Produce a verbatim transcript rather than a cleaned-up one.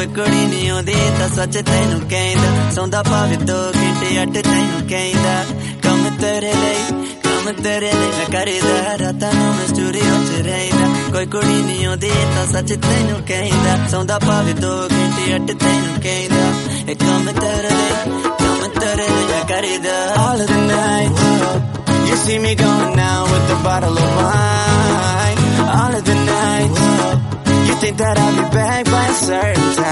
कोई कुड़ी नहीं आउंदी तां सच तैनू कहंदा सौंदा भावे दो घंटे अट तैनू कहंदा कम तेरे लई कम तेरे लई मैं करदा रातां नूं मैं स्टूडियो च रहिंदा कोई कुड़ी नहीं आउंदी तां सच तैनू कहंदा सौंदा भावे दो घंटे अट तैनू कहंदा ए कम तेरे लई कम तेरे लई मैं करदा all of the night you see me going out with a bottle of wine all of the night you think that I'll be back by a certain time